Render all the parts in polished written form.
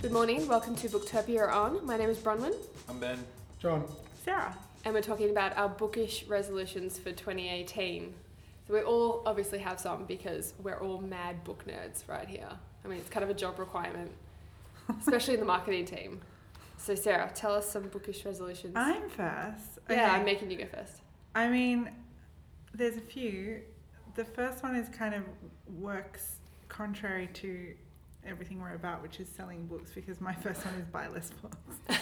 Good morning, welcome to Booktopia On. My name is Bronwyn. I'm Ben. John. Sarah. And we're talking about our bookish resolutions for 2018. So we all obviously have some because we're all mad book nerds right here. I mean, it's kind of a job requirement, especially in the marketing team. So Sarah, tell us some bookish resolutions. I'm first. Okay. Yeah, I'm making you go first. I mean, there's a few. The first one is kind of works contrary to everything we're about, which is selling books, because my first one is buy less books.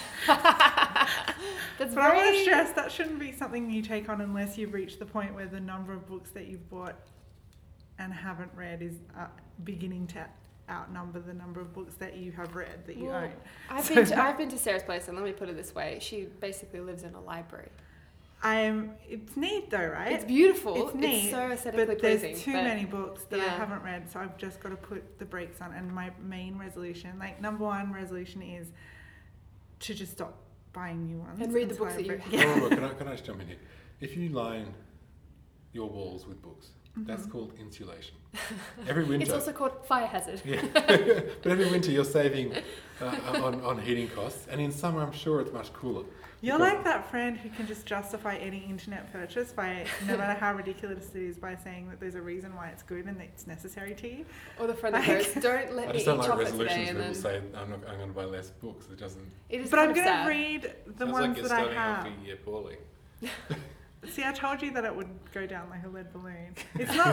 That's But I want to stress that shouldn't be something you take on unless you've reached the point where the number of books that you've bought and haven't read is beginning to outnumber the number of books that you have read that you own. I've been to Sarah's place, and let me put it this way: she basically lives in a library. It's neat though, right? It's beautiful. It's neat. It's so aesthetically but pleasing. There's too many books that I yeah. haven't read, so I've just got to put the brakes on. And my main resolution, like number one resolution, is to just stop buying new ones and read the books that you have. Yeah. Can I just jump in here? If you line your walls with books, that's called insulation. Every winter. It's also called fire hazard. Yeah. But every winter you're saving on heating costs, and in summer I'm sure it's much cooler. You're like that friend who can just justify any internet purchase by, no matter how ridiculous it is, by saying that there's a reason why it's good and that it's necessary to you. Or the friend that goes, "Don't let I me just eat don't like chocolate resolutions today," and where then people say I'm going to buy less books. It doesn't. it is But kind I'm of going to sad. read the Sounds ones like you're that I starting off have. the year poorly. See, I told you that it would go down like a lead balloon. It's not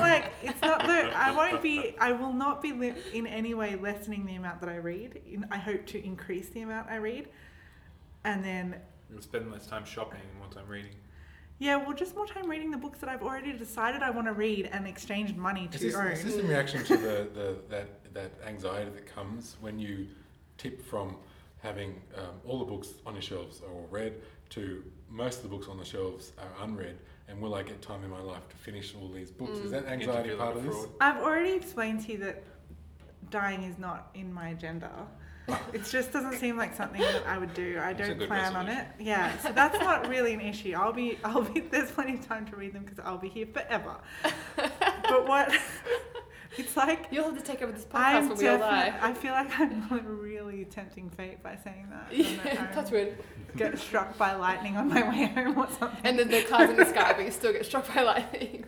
I will not be in any way lessening the amount that I read. I hope to increase the amount I read. And then, You'll spend less time shopping and more time reading. yeah, well, just more time reading the books that I've already decided I want to read and exchanged money to own. Is this in reaction to that anxiety that comes when you tip from having all the books on your shelves are all read to most of the books on the shelves are unread, and will I get time in my life to finish all these books? Is that anxiety part of this? I've already explained to you that dying is not in my agenda. It just doesn't seem like something that I would do. I don't plan on it. Yeah, so that's not really an issue. I'll be. There's plenty of time to read them because I'll be here forever. But what? It's like You'll have to take over this podcast when we all die. I feel like I'm really tempting fate by saying that. Yeah, touch wood. Get struck by lightning on my way home or something. And then the car's in the sky, but you still get struck by lightning.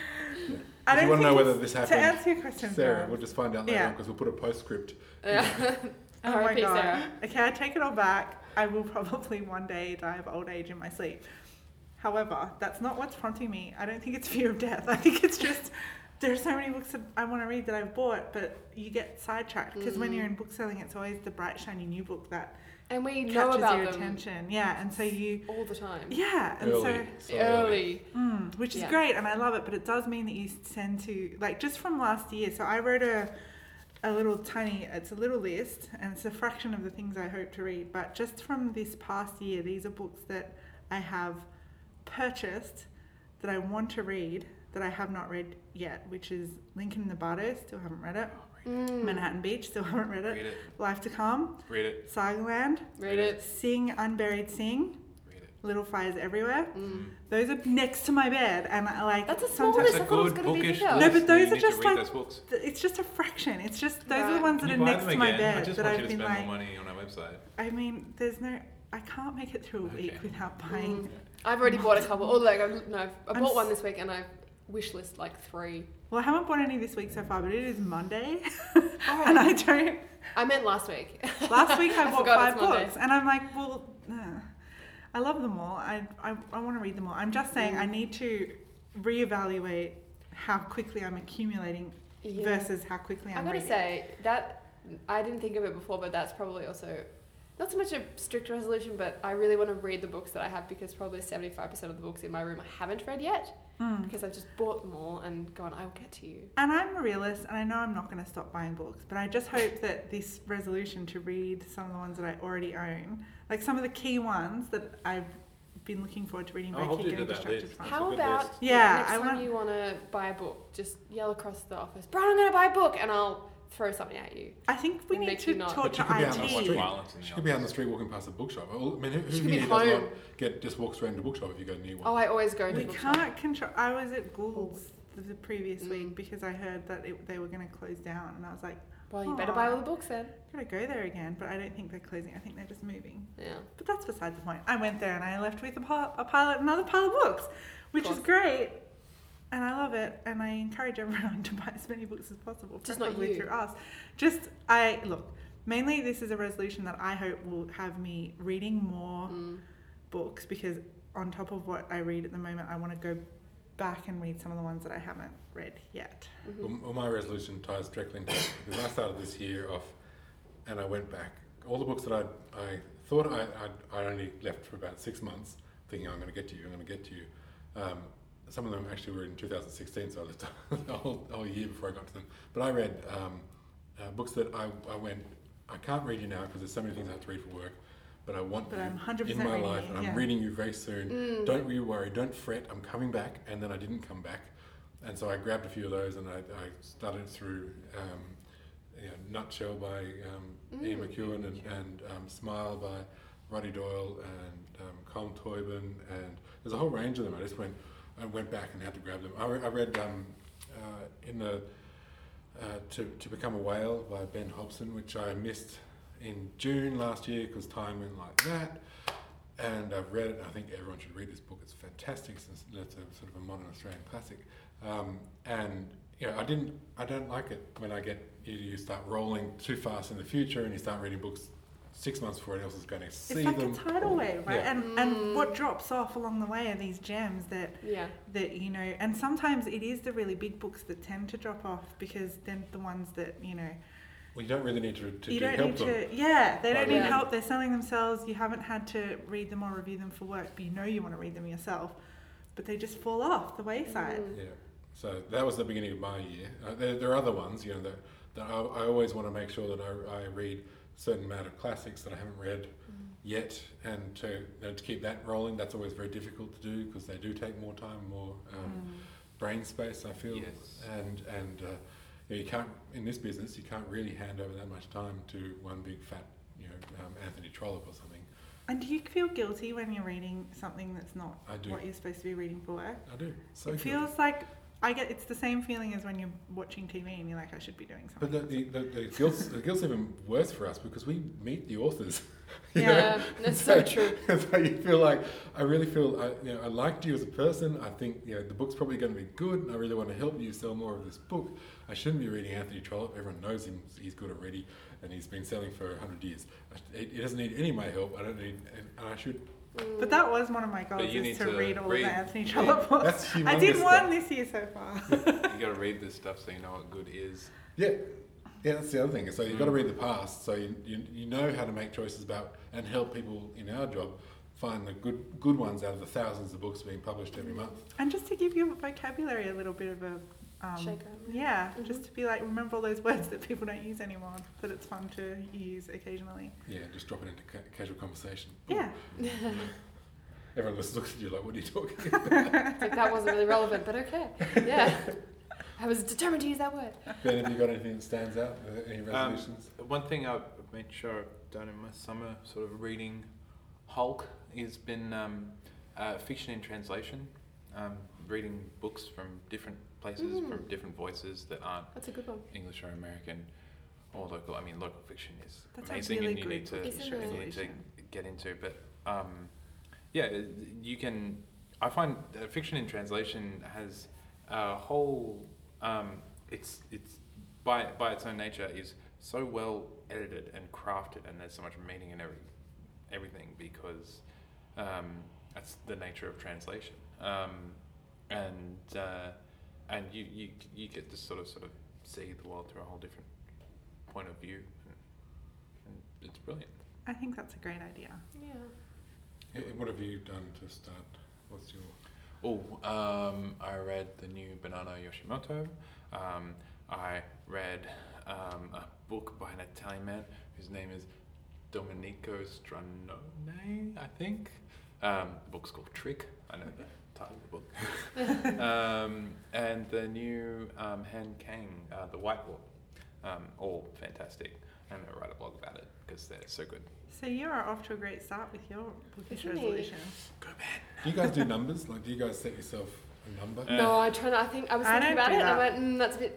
I If you don't want to know think whether this happened, to answer your question, Sarah, we'll just find out later Yeah. because we'll put a postscript. Yeah. Oh my R.I.P. god. Sarah. Okay, I take it all back. I will probably one day die of old age in my sleep. However, that's not what's prompting me. I don't think it's fear of death. I think it's just there's so many books that I want to read that I've bought, but you get sidetracked because when you're in book selling, it's always the bright shiny new book that And we know captures about your them attention. Yeah, and so you all the time. yeah, and Early. which is Yeah. great, and I love it, but it does mean that you tend to, like, just from last year, so I wrote a little tiny, it's a little list, and it's a fraction of the things I hope to read, but just from this past year, these are books that I have purchased, that I want to read, that I have not read yet, which is Lincoln in the Bardo, still haven't read it, Manhattan Beach, still haven't read it, Read it. Life to Come, Read it. Sagaland, Read it. Sing Unburied Sing, Read it. Little Fires Everywhere. Those are next to my bed, and I like That's a small sometimes. list. I thought it was going to be bookish bigger. No, list. but those You are need just to read like those books. it's just a fraction. It's just those are Right. the ones that Can are you buy next them to my again? I bed just that want you I've to been spend like. more money on our website. I mean, I can't make it through a week Okay. without buying. I've already bought a couple. Or like, I I'm bought one s- this week, and I've wish list like 3. Well, I haven't bought any this week so far, but it is Monday, Oh. and I don't. I meant last week. Last week I bought forgot 5 it's Monday. books, and I'm like, well, I love them all. I want to read them all. I'm just saying I need to reevaluate how quickly I'm accumulating Yeah. versus how quickly I'm I've got to reading. say that I didn't think of it before, but that's probably also not so much a strict resolution, but I really want to read the books that I have because probably 75% of the books in my room I haven't read yet because I've just bought them all and gone, I'll get to you. And I'm a realist, and I know I'm not going to stop buying books, but I just hope that this resolution to read some of the ones that I already own, like some of the key ones that I've been looking forward to reading, but I hold keep you to getting that distracted list. from. That's a How good about list. Yeah, next I time want- you want to buy a book, just yell across the office, Brian, I'm going to buy a book, and I'll throw something at you. I think we It need makes to you not- talk But to you could be out on the IT. street. Violence in the She could be out on the office. street walking past a bookshop. I mean, who She could be here does home. not just walk straight into a bookshop if you go near one? Oh, I always go to We the bookshop. can't control. I was at Gould's the previous week because I heard that they were going to close down, and I was like, Well, you better buy all the books then. Gotta go there again, but I don't think they're closing. I think they're just moving. Yeah. But that's beside the point. I went there and I left with another pile of books, which is great. And I love it. And I encourage everyone to buy as many books as possible. Just not preferably you. through us. Look, mainly this is a resolution that I hope will have me reading more books, because on top of what I read at the moment, I want to go back and read some of the ones that I haven't read yet. Well, my resolution ties directly into it, because I started this year off and I went back. All the books that I thought I only left for about 6 months, thinking I'm going to get to you. Some of them actually were in 2016, so I lived the whole year before I got to them. But I read books that I can't read you now because there's so many things I have to read for work, but I want But you I'm 100% in my reading life, it, and I'm reading you very soon. Don't you worry, don't fret, I'm coming back. And then I didn't come back. And so I grabbed a few of those and I started through Nutshell by Ian McEwan and Smile by Roddy Doyle and Colm Toibin, and there's a whole range of them. I went back and had to grab them. I read To Become a Whale by Ben Hobson, which I missed in June last year because time went like that. And I've read it. I think everyone should read this book. It's fantastic. It's a sort of a modern Australian classic. And I don't like it when you start rolling too fast in the future and you start reading books 6 months before anyone else is going to see It's like them. a tidal wave, right? Yeah. And what drops off along the way are these gems that and sometimes it is the really big books that tend to drop off, because then the ones that, Well, you don't really need to you don't help need them. they don't need Yeah. help. They're selling themselves. You haven't had to read them or review them for work, but you want to read them yourself. But they just fall off the wayside. Yeah. So that was the beginning of my year. There are other ones, that I always want to make sure that I read a certain amount of classics that I haven't read yet, and to keep that rolling. That's always very difficult to do because they do take more time, more brain space, I feel. Yes. And you can't, in this business, you can't really hand over that much time to one big fat, Anthony Trollope or something. And do you feel guilty when you're reading something that's not I do. what you're supposed to be reading for work? I do. So It feels like it's the same feeling as when you're watching TV and you're like, I should be doing something. But the guilt's even worse for us because we meet the authors. Yeah, that's so true. So you feel like, I really feel, I liked you as a person. I think the book's probably going to be good, and I really want to help you sell more of this book. I shouldn't be reading Anthony Trollope. Everyone knows him. He's good already, and he's been selling for 100 years. He doesn't need any of my help. I don't need, and I should. But that was one of my goals, you is need to to read all of read- the Anthony Trollope books. That's humongous I did one stuff. this year so far. You got to read this stuff so you know what good is. Yeah, that's the other thing. So you've got to read the past, so you know how to make choices about and help people in our job find the good ones out of the thousands of books being published every month. And just to give your vocabulary a little bit of a Shaker. yeah, just to be like, remember all those words that people don't use anymore, that it's fun to use occasionally. Yeah, just drop it into casual conversation. Yeah. Everyone just looks at you like, what are you talking about? It's like, that wasn't really relevant, but okay. Yeah. I was determined to use that word. Ben, have you got anything that stands out? Any resolutions? One thing I've made sure I've done in my summer sort of reading Hulk has been fiction in translation, reading books from different places, from different voices that aren't That's a good one. English or American or local. I mean, local fiction is That's a amazing, really and you good need to Isn't you it? need to get into. But yeah, you can. I find fiction in translation has a whole. It's by its own nature is so well edited and crafted, and there's so much meaning in everything because that's the nature of translation. And you get to sort of see the world through a whole different point of view, and it's brilliant. I think that's a great idea. Yeah. What have you done to start? What's your... I read the new Banana Yoshimoto. I read a book by an Italian man whose name is Domenico Stranone, I think. The book's called Trick. I know the title of the book. And the new Han Kang, The White Wall. All fantastic. I'm going to write a blog about it because they're so good. So you are off to a great start with your bookish Isn't he? resolution. Go man. Do you guys do numbers? Like, do you guys set yourself a number? No, I try not. I was I thinking don't about do it, and I that. went, that's a bit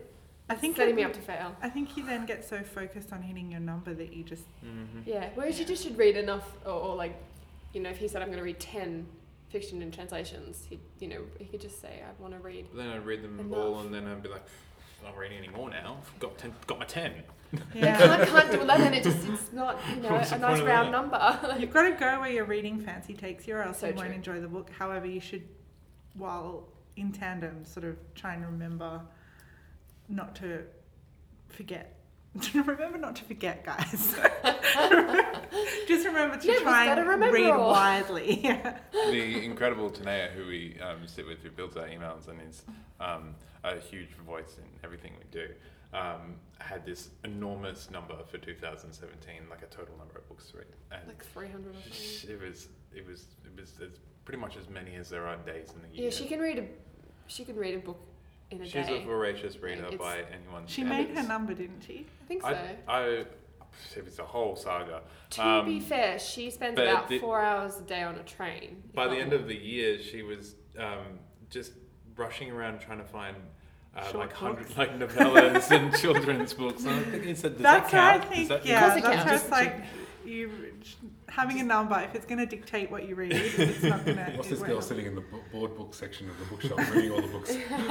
I think setting me up to fail. I think you then get so focused on hitting your number that you just Yeah, whereas you just should read enough, or like, you know, if he said I'm going to read 10 fiction and translations, he could just say I want to read. But then I'd read them enough. all, and then I'd be like, I'm not reading any more now. Got my 10. yeah. Can't do 11. It's not, you know, What's a the nice point of round that? number. You've got to go where your reading fancy takes you, or else So you won't true. enjoy the book. However, you should, while in tandem, sort of try and remember not to forget. Remember not to forget, guys. Just remember to Yeah, we've try gotta and remember read all. widely. The incredible Tanea, who we sit with, who builds our emails and is a huge voice in everything we do, had this enormous number for 2017, like a total number of books to read, and Like 300 or something. it was as pretty much as many as there are days in the year. Yeah, she can read a book in a She's day. a voracious reader It's- by anyone's She standards. made her number, didn't she? I think so. It was a whole saga. To be fair, she spends but about the- 4 hours a day on a train. if By not the end more. of the year, she was just rushing around trying to find Short books. novellas and children's books. And I think he said, does That's that why I count? think, Does that- yeah, Of course it that's why counts. it's like you having a number. If it's going to dictate what you read, it's not going to. What's this girl sitting in the board book section of the bookshop reading all the books?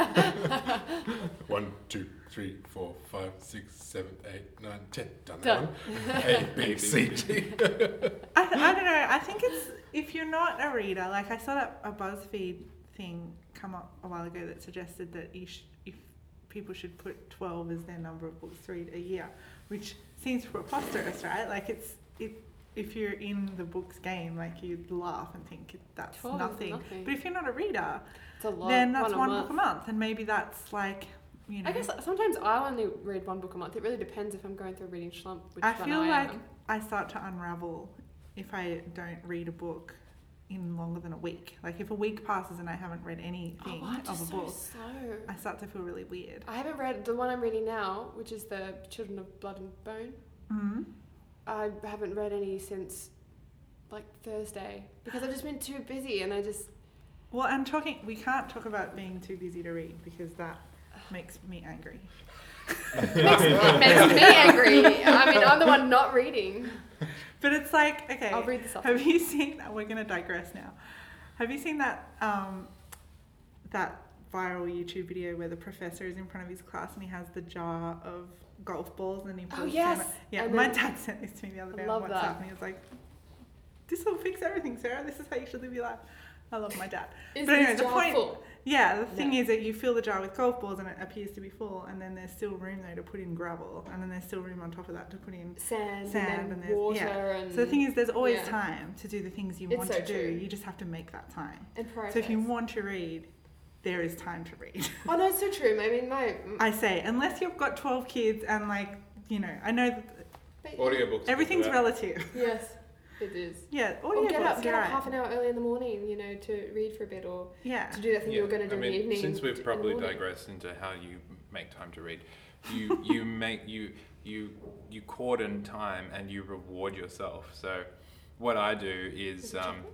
1, 2, 3, 4, 5, 6, 7, 8, 9, 10. Done that Done. one. A, B, C, D. I don't know. I think it's if you're not a reader. Like I saw that a BuzzFeed thing come up a while ago that suggested that if people should put 12 as their number of books to read a year, which seems preposterous, right? Like if you're in the books game, like you'd laugh and think that's 12 is nothing. nothing. But if you're not a reader, It's a lot. then that's a one month. book a month, and maybe that's like, you know. I guess sometimes I only read one book a month. It really depends if I'm going through a reading slump. Which I one feel I like am. I start to unravel if I don't read a book in longer than a week. Like if a week passes and I haven't read anything I'm of a just book, so slow. I start to feel really weird. I haven't read the one I'm reading now, which is the Children of Blood and Bone. Mm-hmm. I haven't read any since like Thursday because I've just been too busy and I just Well, we can't talk about being too busy to read because that makes me angry. it makes me angry. I mean, I'm the one not reading. But it's like, okay, I'll read this off. have you seen, we're going to digress now. Have you seen that that viral YouTube video where the professor is in front of his class and he has the jar of golf balls and he puts yes. them? Yeah, And my then- dad sent this to me the other day on love WhatsApp that. and he was like, this will fix everything, Sarah. This is how you should live your life. I love my dad. Is But anyway, this the jar point- full? Yeah, the thing Yeah. is that you fill the jar with golf balls and it appears to be full, and then there's still room though to put in gravel, and then there's still room on top of that to put in Sand sand, and and then there's- water yeah. and So the thing is, there's always yeah. time to do the things you It's want so to do. true. You just have to make that time. and prioritize. So if you want to read, there is time to read. Oh no, it's so true. I mean, I say, unless you've got 12 kids and like, you know, I know that Audiobooks. everything's do that. relative. yes, it is. Yeah, Or audio get books, up you're right. half an hour early in the morning, you know, to read for a bit or Yeah. to do that thing you were going to do I mean, in the evening. since in we've the probably morning. digressed into how you make time to read, you cordon time and you reward yourself. So what I do is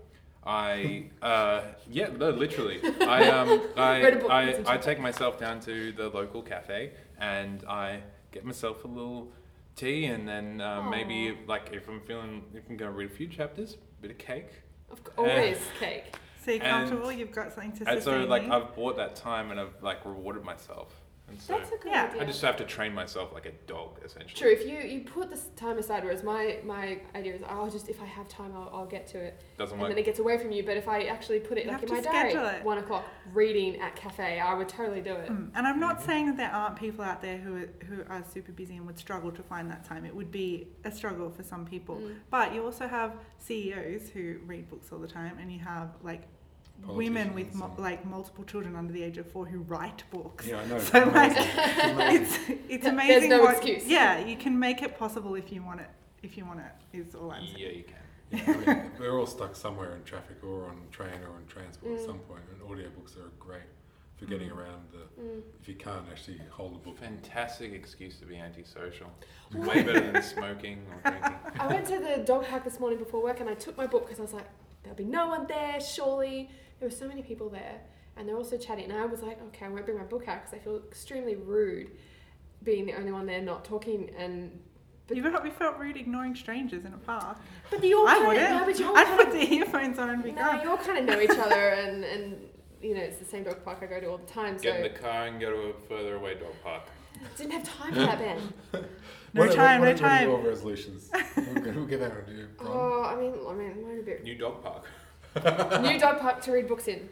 literally Read a book, listen to I it. take myself down to the local cafe and I get myself a little tea, and then maybe like if I'm going to read a few chapters, a bit of cake. Always cake. So you're And- comfortable, you've got something to And so sustain like you. I've bought that time and I've like rewarded myself. And so That's a good Yeah. idea. I just have to train myself like a dog, essentially. True. If you put this time aside, whereas my idea is if I have time, I'll get to it, Doesn't and work. then it gets away from you. But if I actually put it You like have in my to diary, schedule it. 1:00 reading at cafe, I would totally do it. And I'm not saying that there aren't people out there who are super busy and would struggle to find that time. It would be a struggle for some people. Mm. But you also have CEOs who read books all the time, and you have like women with Politicians and- like multiple children under the age of 4 who write books. Yeah, I know. So like, Amazing. it's There's amazing. no what, excuse. Yeah, you can make it possible if you want it. If you want it, is all I'm saying. Yeah, you can. Yeah, I mean, we're all stuck somewhere in traffic or on train or on transport at Mm. some point, and audiobooks are great for getting around if you can't actually hold a book. Fantastic excuse to be antisocial. Way better than smoking or drinking. I went to the dog park this morning before work, and I took my book because I was like, there'll be no one there, surely. There were so many people there, and they're also chatting. And I was like, okay, I won't bring my book out because I feel extremely rude. being the only one there not talking and. We felt rude ignoring strangers in a park. But you all I kind wouldn't. of, no, but you all I'd kind put the earphones on and be no, gone. you all kind of know each other, and you know it's the same dog park I go to all the time. So Get in the car and go to a further away dog park. didn't have time for that, Ben. No What time. are your resolutions? we'll get that on you. Oh, I mean, I'm a bit New dog park. new dog park to read books in.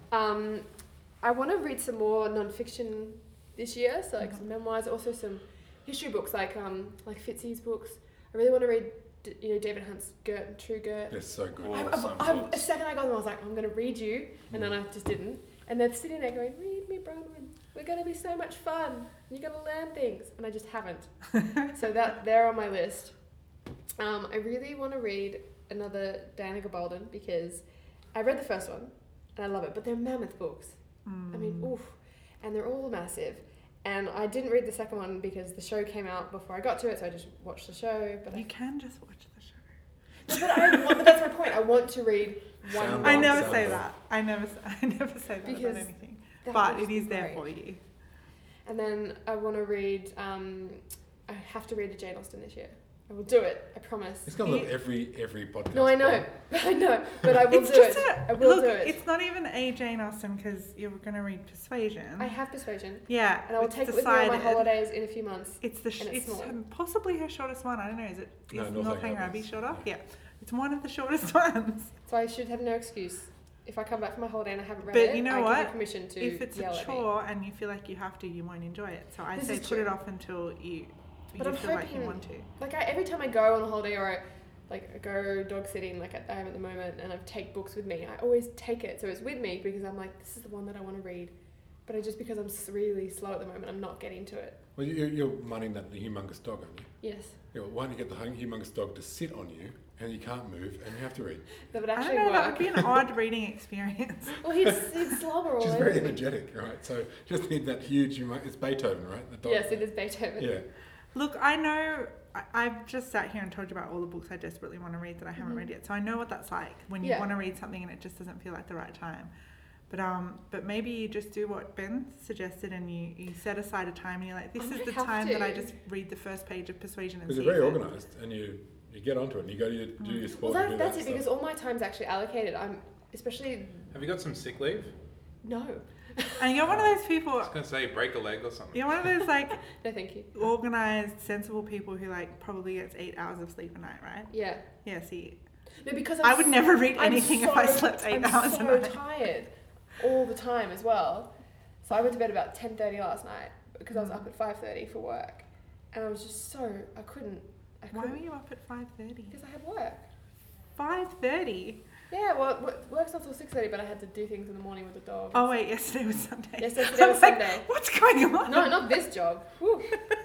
I want to read some more non-fiction this year, so like some memoirs, also some history books like Fitzy's books. I really want to read, David Hunt's Gert and True Gert. It's so good. Awesome A second I got them, I was like, I'm going to read you, and then I just didn't. And they're sitting there going, read me, Bronwyn. We're going to be so much fun. You're going to learn things. And I just haven't. So they're on my list. I really want to read another Diana Gabaldon because I read the first one and I love it, but they're mammoth books. I mean, oof. And they're all massive. And I didn't read the second one because the show came out before I got to it, so I just watched the show. But You can just watch the show. No, but that's my point. I want to read one Sound book. I never Sound say book. that. I never say that Because about anything. that But would it is be there great. for you. And then I want to read, I have to read a Jane Austen this year. I will do it, I promise. It's going to look every podcast. No, I know. I know, but I will It's do just it. I will look, do it. It's not even a Jane Austen because you're going to read Persuasion. I have Persuasion. Yeah. And I will it's take it with me on my decided. holidays in a few months. It's the and it's it's small. possibly her shortest one. I don't know. Is No, Northanger Abbey is. shorter? Yeah. Yeah. It's one of the shortest ones. So I should have no excuse. If I come back from my holiday and I haven't read But it, you know I give what? you permission to If it's yell a at me. chore and you feel like you have to, you won't enjoy it. So I This say is put true. it off until you But I'm feel like you hoping- want to. Like every time I go on a holiday or I go dog sitting like I am at the moment and I take books with me, I always take it so it's with me because I'm like, this is the one that I want to read. But just because I'm really slow at the moment, I'm not getting to it. Well, you're minding that the humongous dog, aren't you? Yes. Yeah, well, why don't you get the humongous dog to sit on you and you can't move and you have to read? That would I actually don't know. That work. would be an odd reading experience. Well, he'd slobber all She's over very me. energetic, right? So just need that huge, it's Beethoven, right? The dog. Yes, it is Beethoven. Yeah. Look, I know. I've just sat here and told you about all the books I desperately want to read that I haven't Mhm. read yet. So I know what that's like when you Yeah. want to read something and it just doesn't feel like the right time. But maybe you just do what Ben suggested and you set aside a time and you're like, this I is might the have time that I to. just read the first page of Persuasion and Because see you're very if it- organised and you get onto it and you go to do your sport. Well, and do that's that it stuff. because all my time's actually allocated. I'm especially Have you got some sick leave? no, And you're one of those people. I was going to say break a leg or something. You're one of those like no, thank you. organised, sensible people who like probably gets 8 hours of sleep a night, right? Yeah, Yeah. See, no, because I would never read I'm anything if I slept 8 I'm hours so a night. tired all the time as well. So I went to bed about 10:30 last night because I was up at 5:30 for work, and I was just I couldn't. Why were you up at 5:30? Because I had work. 5:30. Yeah, well, work's not till 6:30, but I had to do things in the morning with the dog. Oh wait, yesterday was Sunday. Yes, yesterday was I like, Sunday. What's going on? No, not this job. Whew.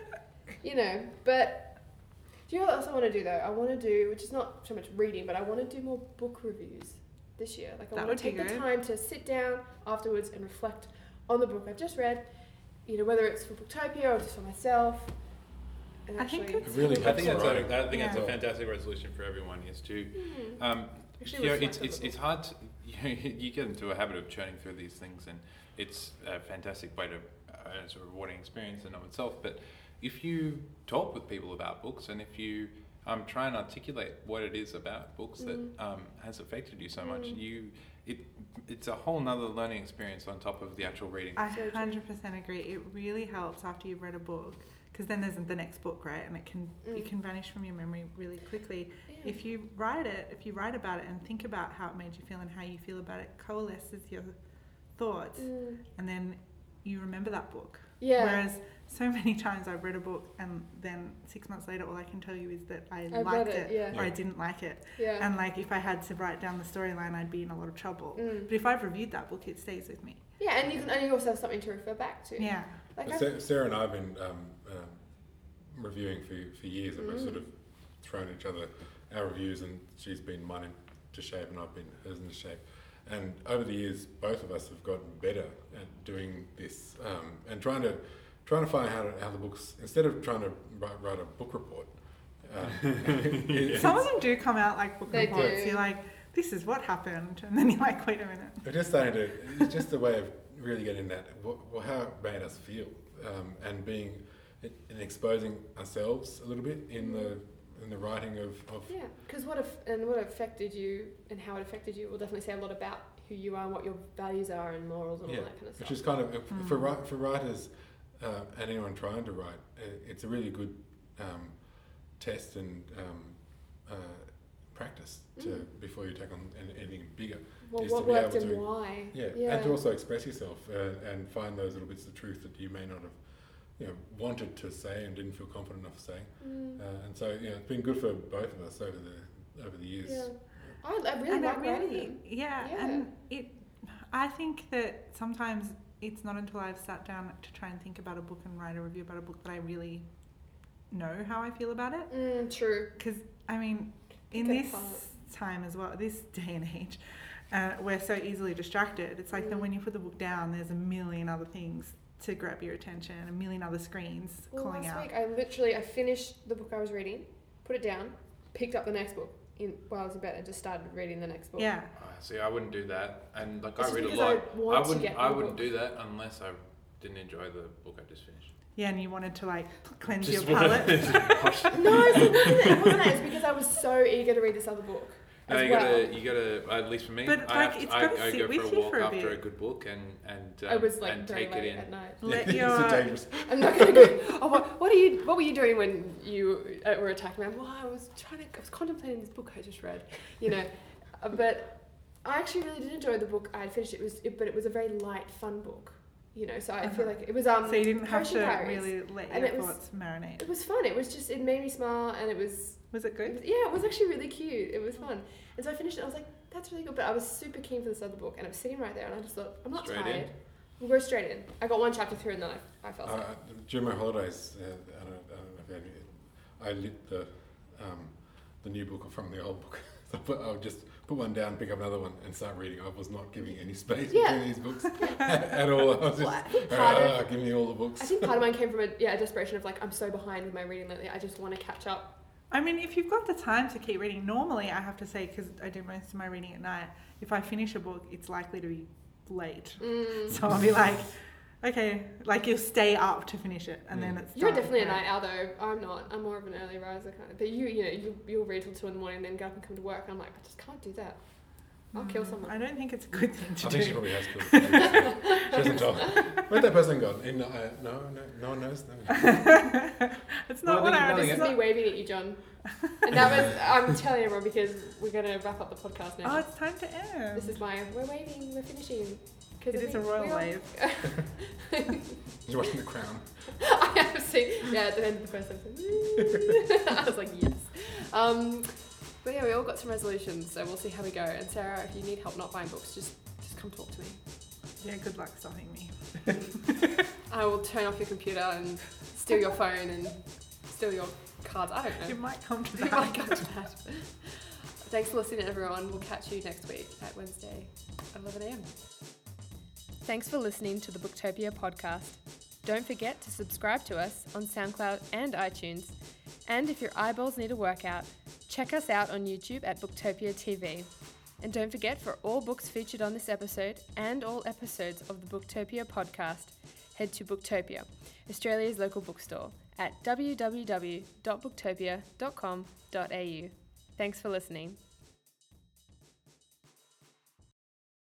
But do you know what else I want to do though? I want to do, which is not so much reading, but I want to do more book reviews this year. Like I That want to would be take the good. time to sit down afterwards and reflect on the book I've just read. Whether it's for Booktopia or just for myself. And I think actually, it's really I think that's Right. that's a Yeah. fantastic resolution for everyone is to Actually you know, reflect on the it's book. hard to, you get into a habit of churning through these things and it's a fantastic way to it's a rewarding experience in of itself, but if you talk with people about books and if you try and articulate what it is about books that has affected you so much, it's a whole nother learning experience on top of the actual reading. I So true. 100% agree. It really helps after you've read a book because then there's the next book, right? And it can vanish from your memory really quickly. Yeah. If you write about it and think about how it made you feel and how you feel about it, coalesces your thoughts, and then you remember that book. Yeah. Whereas so many times I've read a book and then 6 months later all I can tell you is that I I've liked read it, it yeah. or I didn't like it. Yeah. And like if I had to write down the storyline I'd be in a lot of trouble. But if I've reviewed that book it stays with me. Yeah, and you also have something to refer back to. Yeah. Like Sarah and I have been reviewing for years and we've sort of thrown each other our reviews and she's been mine into shape and I've been hers into shape. And over the years, both of us have gotten better at doing this and trying to find how the books, instead of trying to write a book report. Some of them do come out like book They reports. do. You're like, this is what happened, and then you're like, wait a minute. It's just a way of really getting that, how it made us feel, and being in exposing ourselves a little bit in the writing of Yeah, because what affected you and how it affected you will definitely say a lot about who you are and what your values are and morals and all that kind of stuff. which is kind of for writers and anyone trying to write, it's a really good test and practice before you take on anything bigger. Well, is what to be worked able and to, why. and to also express yourself and find those little bits of truth that you may not have wanted to say and didn't feel confident enough saying. And so it's been good for both of us over the years. Yeah. I really like writing them. Yeah, and I think that sometimes it's not until I've sat down to try and think about a book and write a review about a book that I really know how I feel about it. True. Because, I mean, in this time as well, this day and age, we're so easily distracted. It's like that when you put the book down, there's a million other things to grab your attention, a million other screens calling out. Last week I finished the book I was reading, put it down, picked up the next book while I was in bed and just started reading the next book. Yeah. See, I wouldn't do that, and like It's I read a because lot. I wouldn't book. do that unless I didn't enjoy the book I just finished. Yeah, and you wanted to like cleanse Just your palate. No, it wasn't that. It's because I was so eager to read this other book. No, as you gotta. At least for me, But, I like, it's gotta I sit go with for a you walk for a after bit. a good book and I was like and very take late it in. at night. Let It's your dangerous. I'm not gonna go. Oh, what were you doing when you were attacking me? Well, I was contemplating this book I just read, but I actually really did enjoy the book. I had finished it, but it was a very light, fun book, So I feel like it was so you didn't have Potion to Diaries. really let And your it was- thoughts marinate. It was fun. It was just it made me smile, and it was Was it good? it was actually really cute. It was fun, and so I finished it. I was like, that's really good. But I was super keen for this other book, and I was sitting right there, and I just thought, I'm not Straight tired. in? We'll go straight in. I got one chapter through, and then I fell asleep. During my holidays, I don't know if you had, I lit the new book from the old book. So I would just put one down, pick up another one, and start reading. I was not giving any space between these books at all. I was just, I think give me all the books. I think part of mine came from a desperation of like, I'm so behind with my reading lately. I just want to catch up. I mean, if you've got the time to keep reading, normally I have to say, because I do most of my reading at night, if I finish a book, it's likely to be late. So I'll be like, okay, like you'll stay up to finish it, and then it's You're done. definitely a night owl though. I'm not. I'm more of an early riser kind of. But you'll read till 2 in the morning, then get up and come to work. And I'm like, I just can't do that. I'll kill someone. I don't think it's a good thing to I do. think she probably has killed. She hasn't told. Where'd that person gone? No one knows. No. It's not Well, what then I you're This running is it. me waving at you, John. And that was, I'm telling everyone because we're going to wrap up the podcast now. Oh, it's time to end. This is we're waving, we're finishing. It is a royal wave. You're watching The Crown. I have seen, at the end of the first episode. I was like, yes. But yeah, we all got some resolutions, so we'll see how we go. And Sarah, if you need help not buying books, just come talk to me. Yeah, good luck stopping me. I will turn off your computer and steal your phone and steal your cards. I don't know. It might come to It that. might come to that. Thanks for listening, everyone. We'll catch you next week at Wednesday at 11 a.m. Thanks for listening to the Booktopia podcast. Don't forget to subscribe to us on SoundCloud and iTunes. And if your eyeballs need a workout, check us out on YouTube at Booktopia TV. And don't forget, for all books featured on this episode and all episodes of the Booktopia podcast, head to Booktopia, Australia's local bookstore, at www.booktopia.com.au. Thanks for listening.